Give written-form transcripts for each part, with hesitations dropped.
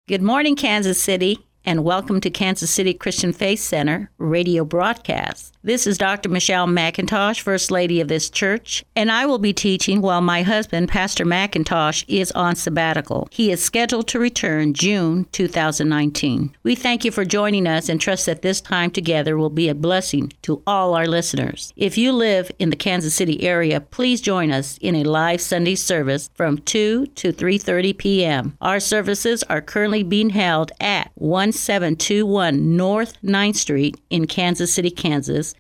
Good morning, Kansas City, and welcome to Kansas City Christian Faith Center radio broadcast. This is Dr. Michelle McIntosh, First Lady of this church, and I will be teaching while my husband, Pastor McIntosh, is on sabbatical. He is scheduled to return June 2019. We thank you for joining us and trust that this time together will be a blessing to all our listeners. If you live in the Kansas City area, please join us in a live Sunday service from 2 to 3:30 p.m. Our services are currently being held at 1721 North 9th Street in Kansas City, Kansas,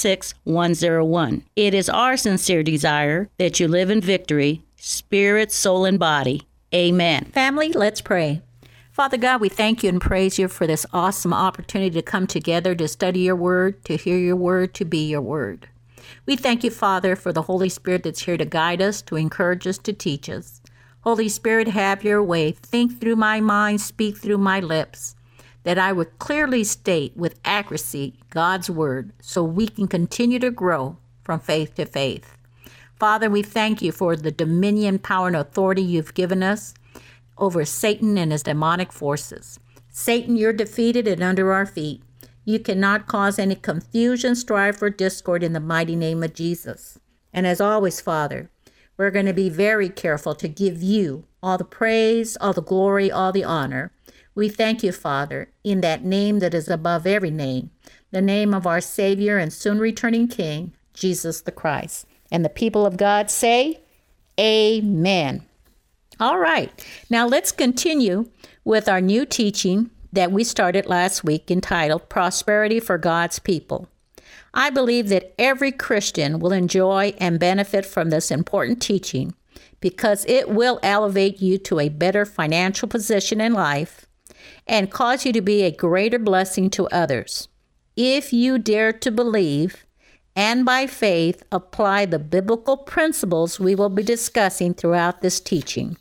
66101. It is our sincere desire that you live in victory, spirit, soul, and body. Amen. Family, let's pray. Father God, we thank you and praise you for this awesome opportunity to come together to study your word, to hear your word, to be your word. We thank you, Father, for the Holy Spirit that's here to guide us, to encourage us, to teach us. Holy Spirit, have your way. Think through my mind, speak through my lips, that I would clearly state with accuracy God's word so we can continue to grow from faith to faith. Father, we thank you for the dominion, power, and authority you've given us over Satan and his demonic forces. Satan, you're defeated and under our feet. You cannot cause any confusion, strife, or discord in the mighty name of Jesus. And as always, Father, we're going to be very careful to give you all the praise, all the glory, all the honor. We thank you, Father, in that name that is above every name, the name of our Savior and soon returning King, Jesus the Christ. And the people of God say, Amen. All right, now let's continue with our new teaching that we started last week entitled Prosperity for God's People. I believe that every Christian will enjoy and benefit from this important teaching because it will elevate you to a better financial position in life and cause you to be a greater blessing to others. If you dare to believe and by faith apply the biblical principles we will be discussing throughout this teaching.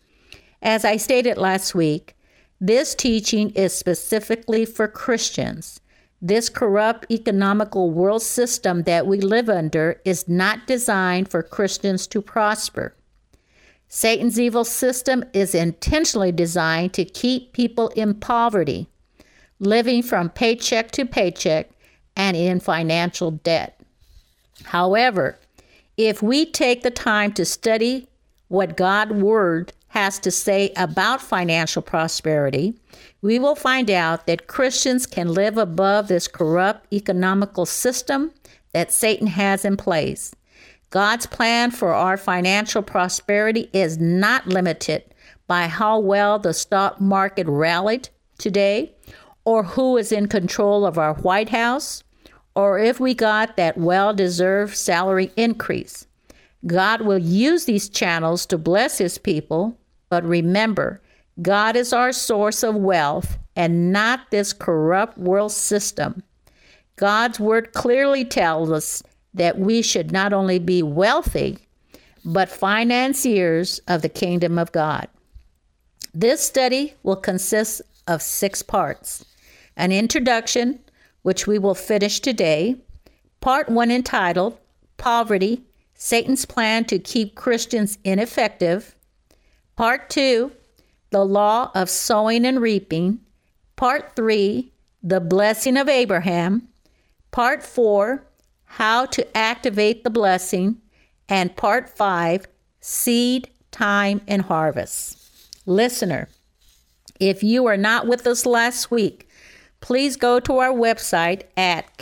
As I stated last week, this teaching is specifically for Christians. This corrupt economical world system that we live under is not designed for Christians to prosper. Satan's evil system is intentionally designed to keep people in poverty, living from paycheck to paycheck and in financial debt. However, if we take the time to study what God's word has to say about financial prosperity, we will find out that Christians can live above this corrupt economical system that Satan has in place. God's plan for our financial prosperity is not limited by how well the stock market rallied today, or who is in control of our White House, or if we got that well-deserved salary increase. God will use these channels to bless his people, but remember, God is our source of wealth and not this corrupt world system. God's word clearly tells us that we should not only be wealthy, but financiers of the kingdom of God. This study will consist of 6 parts. An introduction, which we will finish today. Part 1 entitled, Poverty, Satan's Plan to Keep Christians Ineffective. Part 2, The Law of Sowing and Reaping. Part 3, The Blessing of Abraham. Part 4, How to Activate the Blessing. And Part 5, Seed, Time, and Harvest. Listener, if you were not with us last week, please go to our website at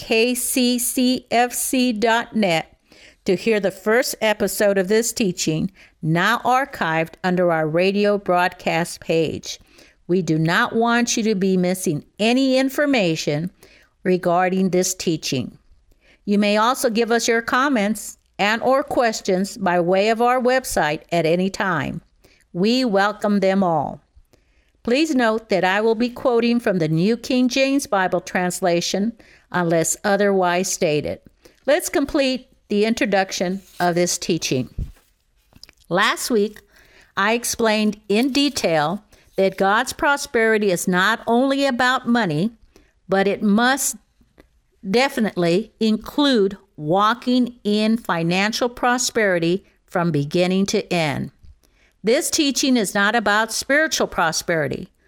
kccfc.net to hear the first episode of this teaching, now archived under our radio broadcast page. We do not want you to be missing any information regarding this teaching. You may also give us your comments and or questions by way of our website at any time. We welcome them all. Please note that I will be quoting from the New King James Bible translation unless otherwise stated. Let's complete the introduction of this teaching. Last week, I explained in detail that God's prosperity is not only about money, but it must definitely include walking in financial prosperity from beginning to end. This teaching is not about spiritual prosperity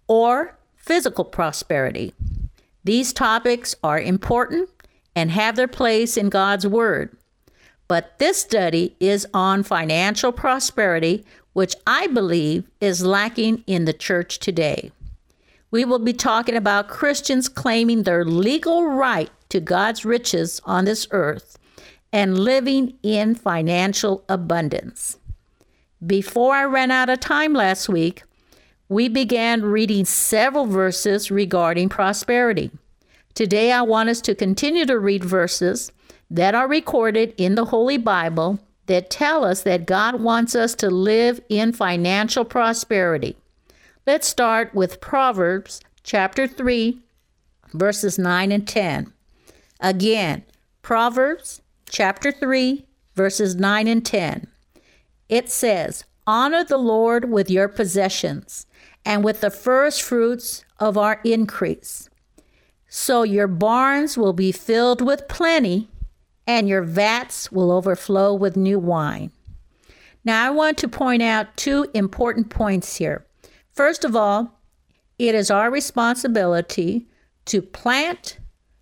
or physical prosperity. These topics are important and have their place in God's Word. But this study is on financial prosperity, which I believe is lacking in the church today. We will be talking about Christians claiming their legal right to God's riches on this earth and living in financial abundance. Before I ran out of time last week, we began reading several verses regarding prosperity. Today, I want us to continue to read verses that are recorded in the Holy Bible that tell us that God wants us to live in financial prosperity. Let's start with Proverbs chapter 3, verses 9 and 10. Again, Proverbs chapter 3, verses 9 and 10. It says, "Honor the Lord with your possessions and with the first fruits of our increase. So your barns will be filled with plenty, and your vats will overflow with new wine." Now, I want to point out two important points here. First of all, it is our responsibility to plant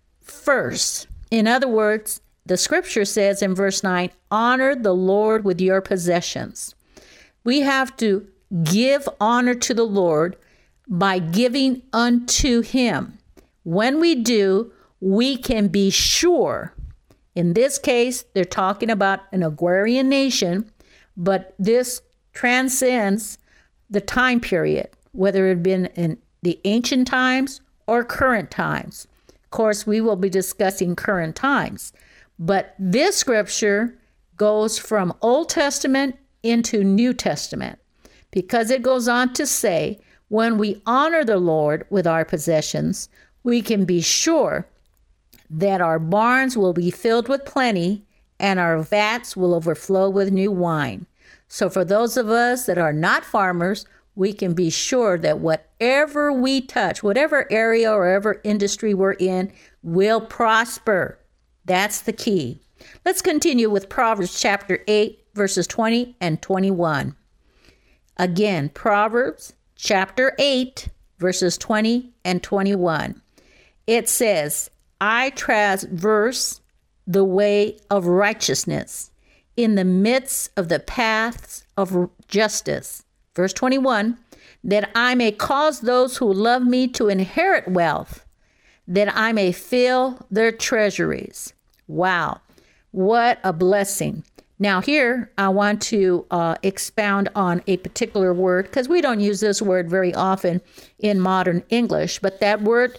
first. In other words, the scripture says in verse 9, "Honor the Lord with your possessions." We have to give honor to the Lord by giving unto Him. When we do, we can be sure. In this case, they're talking about an agrarian nation, but this transcends the time period, whether it had been in the ancient times or current times. Of course, we will be discussing current times, but this scripture goes from Old Testament into New Testament because it goes on to say, when we honor the Lord with our possessions, we can be sure that our barns will be filled with plenty and our vats will overflow with new wine. So for those of us that are not farmers, we can be sure that whatever we touch, whatever area or whatever industry we're in, will prosper. That's the key. Let's continue with Proverbs chapter 8, verses 20 and 21. Again, Proverbs chapter 8, verses 20 and 21. It says, "I traverse the way of righteousness in the midst of the paths of justice." Verse 21, "that I may cause those who love me to inherit wealth, that I may fill their treasuries." Wow, what a blessing. Now here, I want to expound on a particular word, because we don't use this word very often in modern English, but that word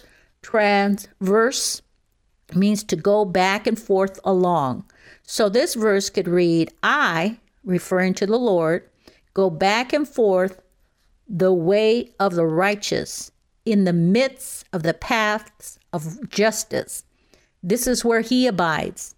transverse means to go back and forth along. So this verse could read, "I," referring to the Lord, "go back and forth the way of the righteous in the midst of the paths of justice." This is where He abides,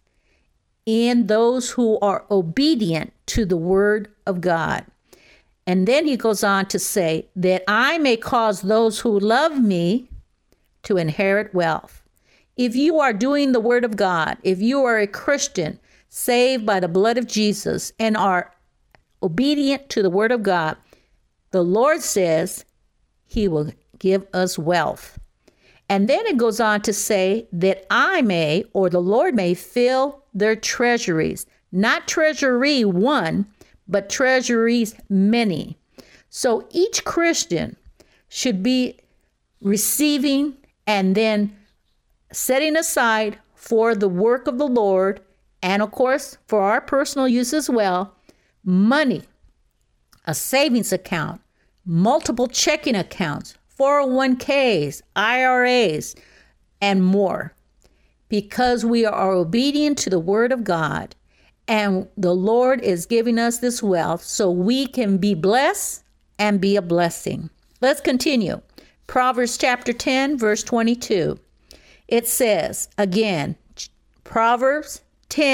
in those who are obedient to the word of God. And then He goes on to say, "that I may cause those who love me to inherit wealth." If you are doing the word of God, if you are a Christian saved by the blood of Jesus and are obedient to the word of God, the Lord says He will give us wealth. And then it goes on to say that I may, or the Lord may, fill their treasuries. Not treasury one, but treasuries many. So each Christian should be receiving and then setting aside for the work of the Lord, and of course for our personal use as well, money, a savings account, multiple checking accounts, 401ks, IRAs, and more, because we are obedient to the word of God, and the Lord is giving us this wealth so we can be blessed and be a blessing. Let's continue. Proverbs chapter 10, verse 22. It says, again, Proverbs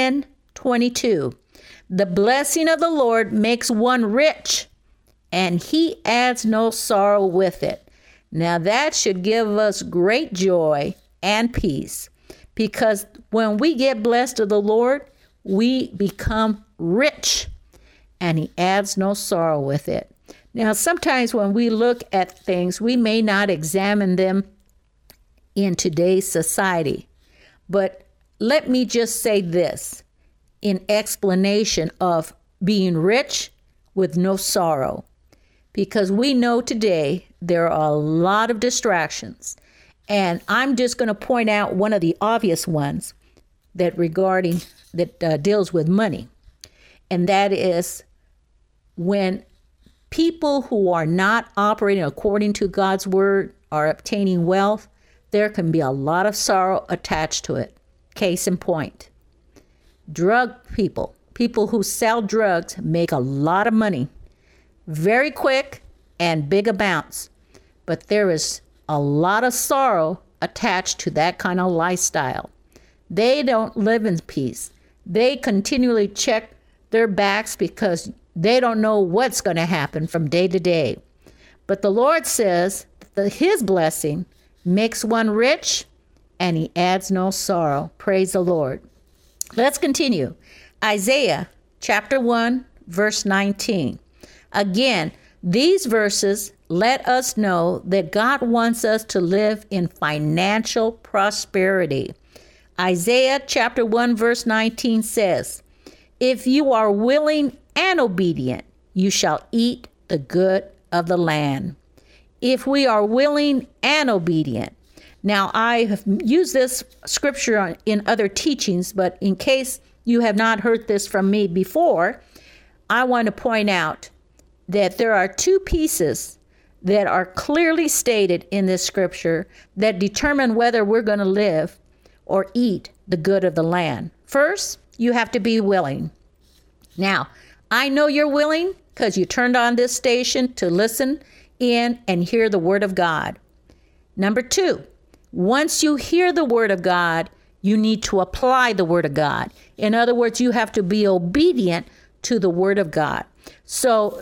10:22, "The blessing of the Lord makes one rich, and He adds no sorrow with it." Now that should give us great joy and peace, because when we get blessed of the Lord, we become rich, and He adds no sorrow with it. Now, sometimes when we look at things, we may not examine them in today's society. But let me just say this in explanation of being rich with no sorrow. Because we know today there are a lot of distractions. And I'm just going to point out one of the obvious ones that deals with money. And that is when people who are not operating according to God's word are obtaining wealth, there can be a lot of sorrow attached to it. Case in point, drug people who sell drugs make a lot of money, very quick and big amounts. But there is a lot of sorrow attached to that kind of lifestyle. They don't live in peace. They continually check their backs because they don't know what's going to happen from day to day. But the Lord says that his blessing makes one rich and he adds no sorrow. Praise the Lord. Let's continue. Isaiah chapter 1, verse 19. Again, these verses let us know that God wants us to live in financial prosperity. Isaiah chapter 1, verse 19 says, "If you are willing and obedient, you shall eat the good of the land." If we are willing and obedient. Now, I have used this scripture in other teachings, but in case you have not heard this from me before, I want to point out that there are two pieces that are clearly stated in this scripture that determine whether we're going to live or eat the good of the land. First, you have to be willing. Now, I know you're willing because you turned on this station to listen in and hear the word of God. Number two, once you hear the word of God, you need to apply the word of God. In other words, you have to be obedient to the word of God. So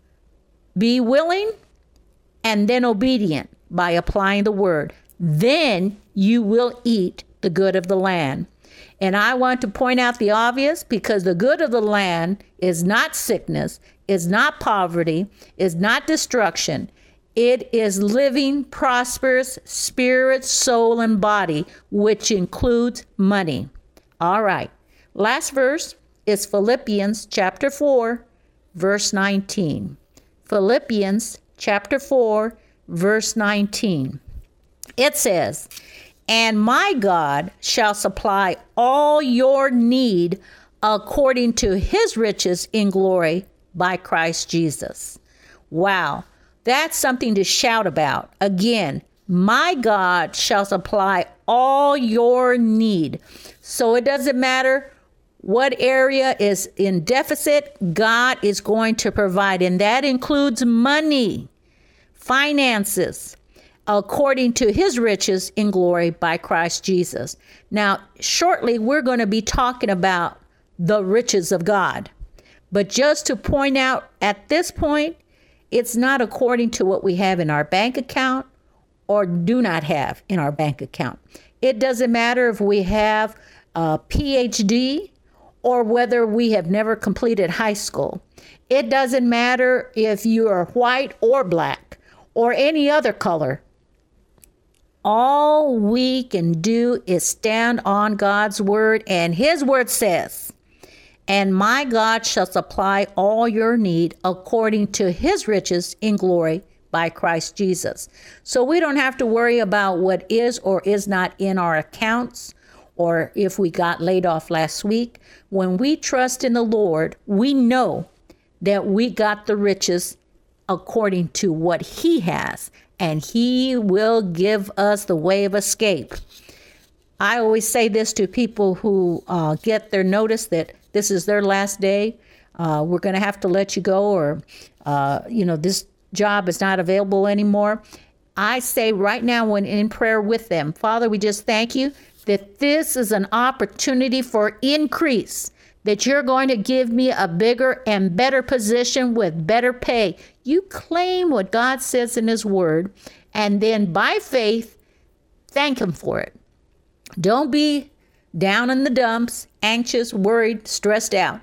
be willing and then obedient by applying the word. Then you will eat the good of the land. And I want to point out the obvious because the good of the land is not sickness, is not poverty, is not destruction. It is living, prosperous spirit, soul, and body, which includes money. All right. Last verse is Philippians chapter 4, verse 19. Philippians chapter 4, verse 19. It says, "And my God shall supply all your need according to his riches in glory by Christ Jesus." Wow, that's something to shout about. Again, my God shall supply all your need. So it doesn't matter what area is in deficit, God is going to provide. And that includes money, finances, according to his riches in glory by Christ Jesus. Now, shortly, we're going to be talking about the riches of God. But just to point out at this point, it's not according to what we have in our bank account or do not have in our bank account. It doesn't matter if we have a PhD or whether we have never completed high school. It doesn't matter if you are white or black or any other color. All we can do is stand on God's word, and his word says, "And my God shall supply all your need according to his riches in glory by Christ Jesus." So we don't have to worry about what is or is not in our accounts, or if we got laid off last week. When we trust in the Lord, we know that we got the riches according to what he has, and he will give us the way of escape. I always say this to people who get their notice that this is their last day. We're going to have to let you go, or, this job is not available anymore. I say right now when in prayer with them, Father, we just thank you that this is an opportunity for increase, that you're going to give me a bigger and better position with better pay. You claim what God says in his word, and then by faith, thank him for it. Don't be down in the dumps, anxious, worried, stressed out.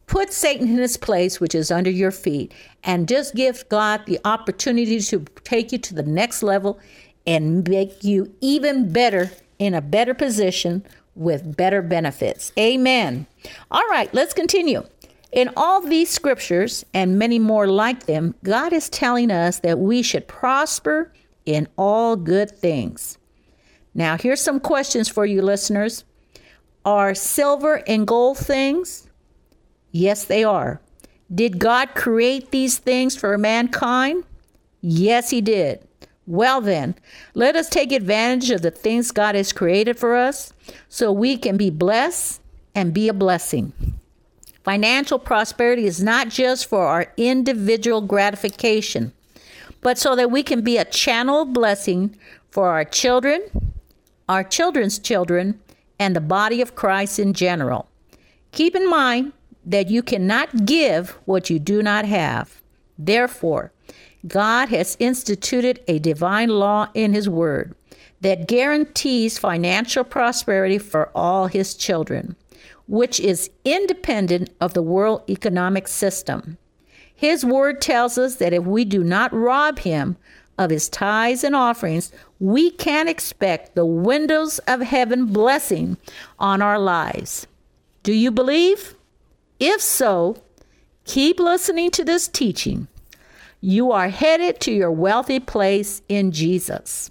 Put Satan in his place, which is under your feet, and just give God the opportunity to take you to the next level and make you even better, in a better position with better benefits. Amen. All right, let's continue. In all these scriptures and many more like them, God is telling us that we should prosper in all good things. Now, here's some questions for you listeners. Are silver and gold things? Yes, they are. Did God create these things for mankind? Yes, he did. Well then, let us take advantage of the things God has created for us so we can be blessed and be a blessing. Financial prosperity is not just for our individual gratification, but so that we can be a channel of blessing for our children, our children's children, and the body of Christ in general. Keep in mind that you cannot give what you do not have. Therefore, God has instituted a divine law in his word that guarantees financial prosperity for all his children, which is independent of the world economic system. His word tells us that if we do not rob him of his tithes and offerings, we can expect the windows of heaven blessing on our lives. Do you believe? If so, keep listening to this teaching. You are headed to your wealthy place in Jesus.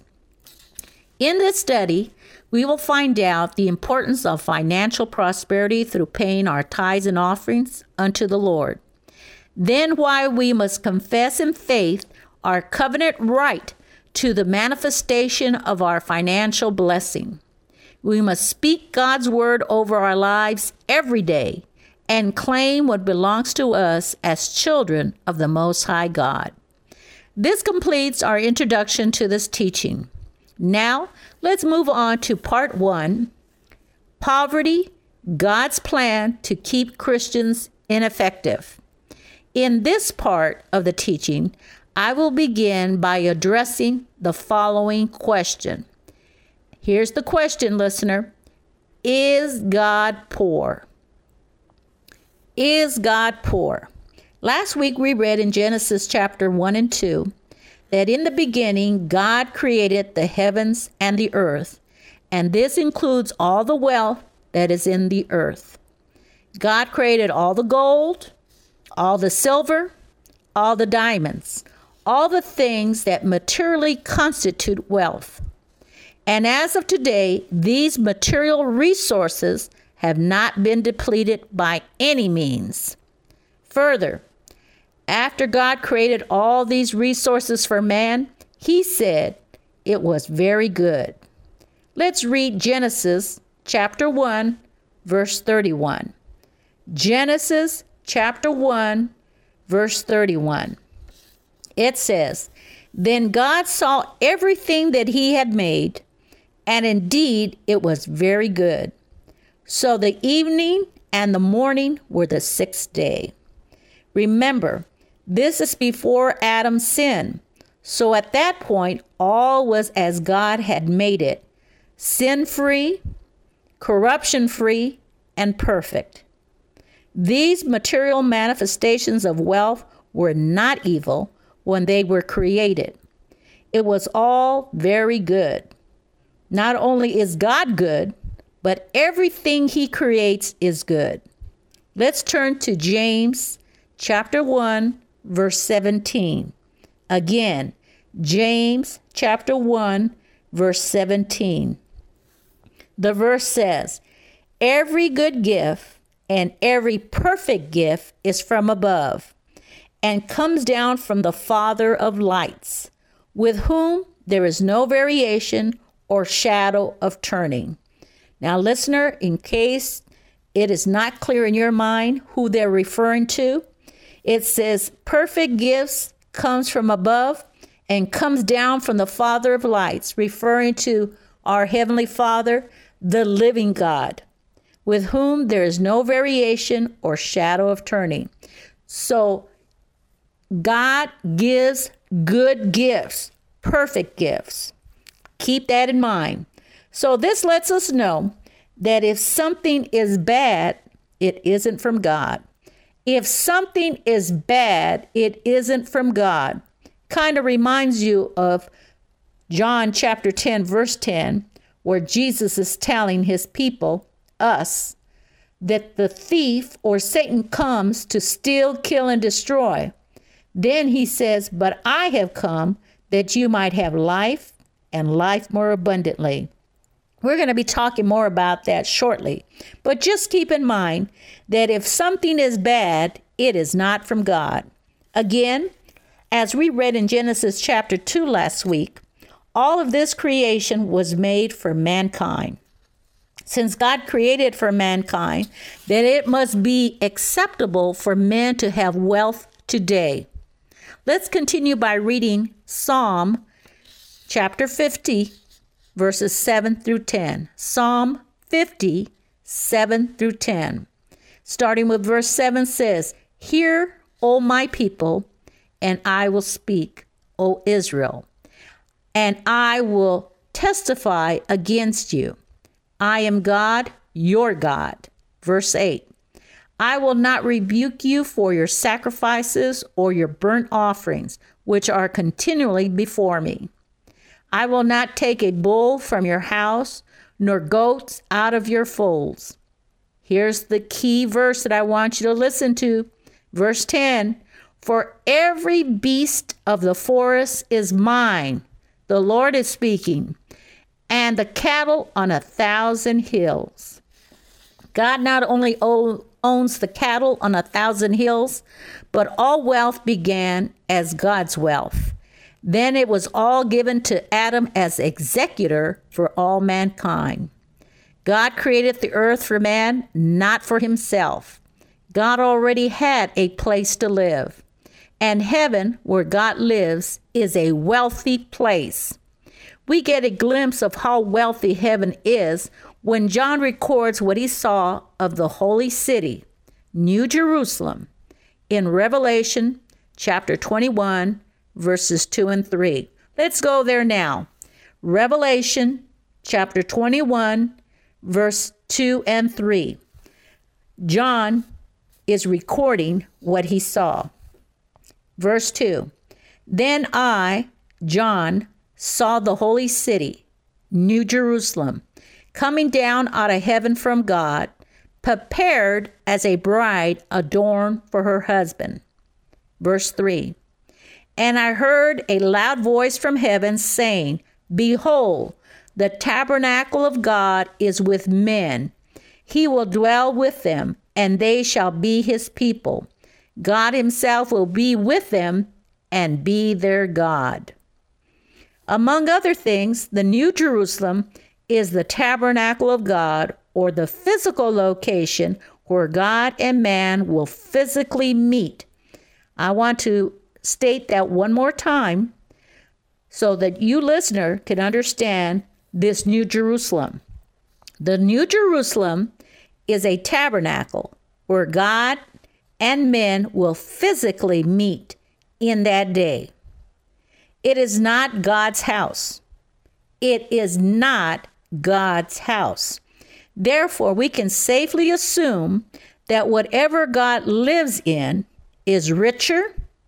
In this study, we will find out the importance of financial prosperity through paying our tithes and offerings unto the Lord. Then why we must confess in faith our covenant right to the manifestation of our financial blessing. We must speak God's word over our lives every day and claim what belongs to us as children of the Most High God. This completes our introduction to this teaching. Now, let's move on to part 1, Poverty, God's Plan to Keep Christians Ineffective. In this part of the teaching, I will begin by addressing the following question. Here's the question, listener. Is God poor? Is God poor? Last week we read in Genesis chapter 1 and 2 that in the beginning God created the heavens and the earth, and this includes all the wealth that is in the earth. God created all the gold, all the silver, all the diamonds, all the things that materially constitute wealth. And as of today, these material resources have not been depleted by any means. Further, after God created all these resources for man, he said it was very good. Let's read Genesis chapter 1, verse 31. Genesis chapter 1, verse 31. It says, "Then God saw everything that he had made, and indeed it was very good. So the evening and the morning were the 6th day." Remember, this is before Adam sinned. So at that point, all was as God had made it, sin-free, corruption-free, and perfect. These material manifestations of wealth were not evil when they were created. It was all very good. Not only is God good, but everything he creates is good. Let's turn to James chapter 1, verse 17. Again, James chapter 1, verse 17. The verse says, "Every good gift and every perfect gift is from above and comes down from the Father of lights, with whom there is no variation or shadow of turning." Now, listener, in case it is not clear in your mind who they're referring to, it says perfect gifts comes from above and comes down from the Father of lights, referring to our Heavenly Father, the living God, with whom there is no variation or shadow of turning. So God gives good gifts, perfect gifts. Keep that in mind. So this lets us know that if something is bad, it isn't from God. If something is bad, it isn't from God. Kind of reminds you of John chapter 10, verse 10, where Jesus is telling his people, us, that the thief or Satan comes to steal, kill, and destroy. Then he says, but I have come that you might have life and life more abundantly. We're going to be talking more about that shortly. But just keep in mind that if something is bad, it is not from God. Again, as we read in Genesis chapter 2 last week, all of this creation was made for mankind. Since God created for mankind, then it must be acceptable for men to have wealth today. Let's continue by reading Psalm chapter 50, verses 7 through 10. Psalm 50, 7 through 10. Starting with verse 7 says, Hear, O my people, and I will speak, O Israel, and I will testify against you. I am God, your God. Verse 8. I will not rebuke you for your sacrifices or your burnt offerings, which are continually before me. I will not take a bull from your house, nor goats out of your folds. Here's the key verse that I want you to listen to. Verse 10. For every beast of the forest is mine. The Lord is speaking. And the cattle on 1,000 hills. God not only owns the cattle on 1,000 hills, but all wealth began as God's wealth. Then it was all given to Adam as executor for all mankind. God created the earth for man, not for himself. God already had a place to live. And heaven, where God lives, is a wealthy place. We get a glimpse of how wealthy heaven is when John records what he saw of the holy city, New Jerusalem, in Revelation chapter 21, verses 2 and 3. Let's go there now. Revelation chapter 21, verse 2 and 3. John is recording what he saw. Verse 2. Then I, John, saw the holy city, New Jerusalem, coming down out of heaven from God, prepared as a bride adorned for her husband. Verse 3. And I heard a loud voice from heaven saying, Behold, the tabernacle of God is with men. He will dwell with them, and they shall be his people. God himself will be with them and be their God. Among other things, the New Jerusalem is the tabernacle of God, or the physical location where God and man will physically meet. I want to state that one more time so that you, listener, can understand this New Jerusalem. The New Jerusalem is a tabernacle where God and men will physically meet in that day. It is not God's house. It is not God's house. Therefore, we can safely assume that whatever God lives in is richer,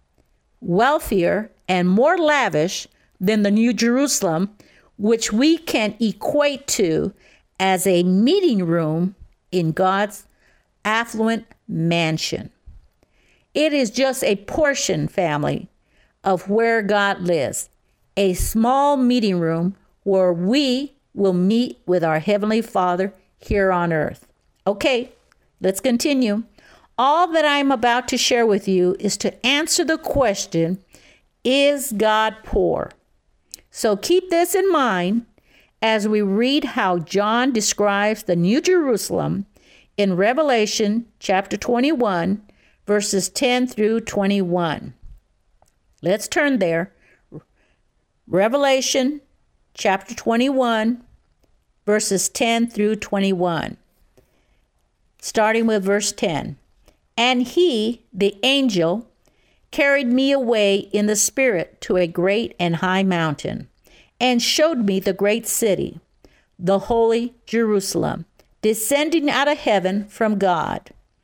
wealthier, and more lavish than the New Jerusalem, which we can equate to as a meeting room in God's affluent mansion. It is just a portion, family, of where God lives, a small meeting room where we will meet with our Heavenly Father here on earth. Okay, let's continue. All that I'm about to share with you is to answer the question, is God poor? So keep this in mind as we read how John describes the New Jerusalem in Revelation chapter 21, verses 10 through 21. Let's turn there. Revelation chapter 21, verses 10 through 21. Starting with verse 10. And he, the angel, carried me away in the spirit to a great and high mountain, and showed me the great city, the holy Jerusalem, descending out of heaven from God.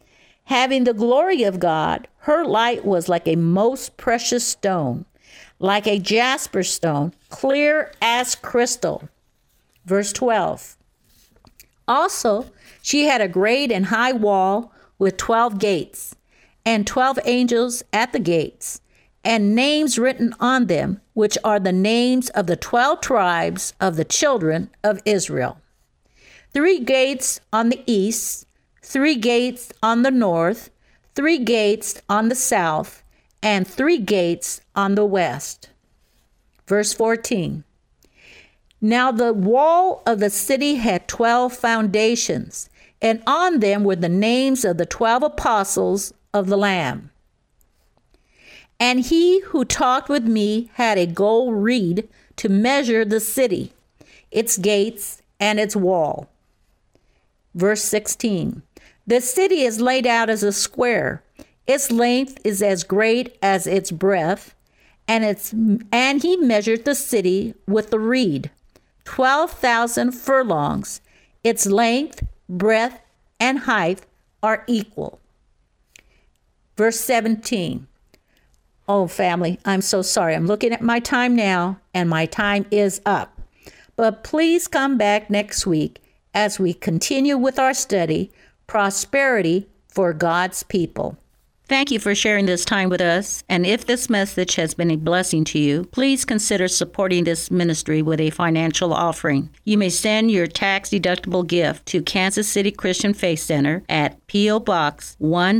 Having the glory of God, her light was like a most precious stone, like a jasper stone, clear as crystal. Verse 12. Also, she had a great and high wall with 12 gates, and 12 angels at the gates, and names written on them, which are the names of the 12 tribes of the children of Israel. 3 gates on the east, 3 gates on the north, 3 gates on the south, and 3 gates on the west. Verse 14. Now the wall of the city had 12 foundations, and on them were the names of the 12 apostles of the Lamb. And he who talked with me had a gold reed to measure the city, its gates, and its wall. Verse 16. The city is laid out as a square. Its length is as great as its breadth, and he measured the city with the reed, 12,000 furlongs. Its length, breadth, and height are equal. Verse 17. Oh, family, I'm so sorry. I'm looking at my time now, and my time is up. But please come back next week as we continue with our study, Prosperity for God's People. Thank you for sharing this time with us. And if this message has been a blessing to you, please consider supporting this ministry with a financial offering. You may send your tax-deductible gift to Kansas City Christian Faith Center at P.O. Box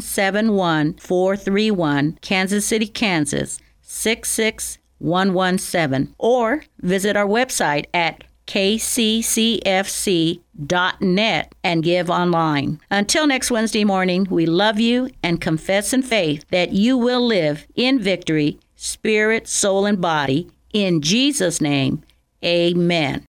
171431, Kansas City, Kansas 66117, or visit our website at kccfc.net and give online. Until next Wednesday morning, we love you and confess in faith that you will live in victory, spirit, soul, and body. In Jesus' name, amen.